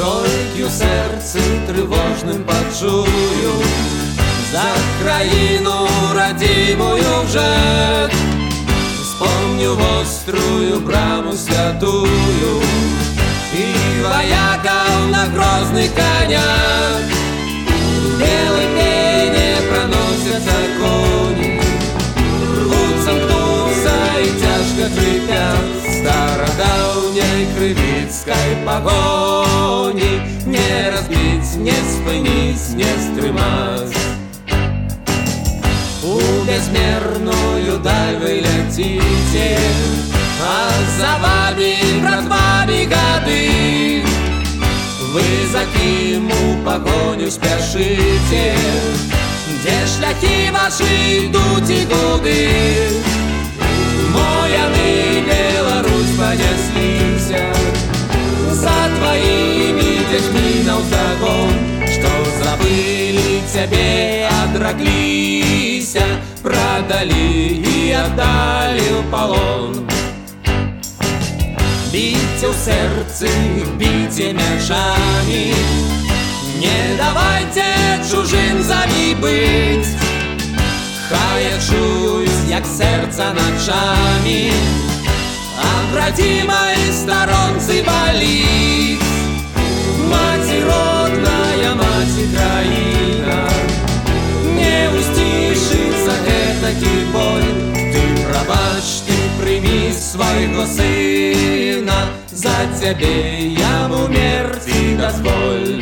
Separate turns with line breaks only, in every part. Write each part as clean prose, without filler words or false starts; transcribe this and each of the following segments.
толькі ў сэрцы трывожным пачую за краіну радзімую вже. Вспомню вострую браму святую і ваякаў на грозных конях. Белой пене проносятся кони, рвутся, гнутся и тяжко хрипят стародавней крывицкой погони. Не разбить, не спынить, не стрымать. У безмерную даль вы летите, а за вами, братвами, годы. Вы за кім у погоню спяшыце, дзе шляхі вашы ідуць і куды. Мо яны, Беларусь, панесліся за тваімі дзецьмі наўздагон, што забылі цябе, адракліся, прадалі і аддалі ў палон. Бійте ў сэрцы, бійте мячамі, не давайте чужим замі быць. Хай чуюць, як сэрца начамі ад радзімай старонцы баліць. Маці родная, маці краіна, не усцішыцца гэтакі боль. Ты прабач, ты прымі свайго сына, за цябе яму мерці дазволь.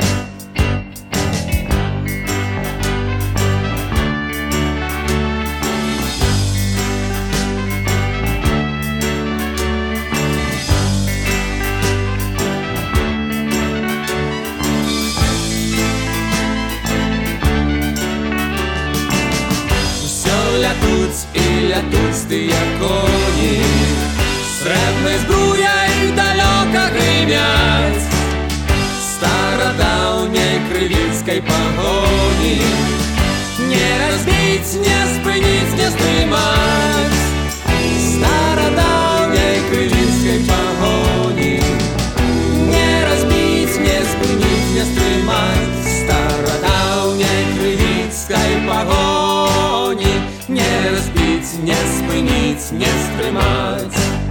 Лятуць і лятуць тыя коні, срэбнай збруяй далёка грымяць старадаўняй крывіцкай пагоні. Не разбіць, не спыніць, не стрымаць старадаўняй крывіцкай пагоні. Не разбіць, не спыніць, не стрымаць старадаўняй крывіцкай пагоні. Не разбить, не спынить, не стрымаць.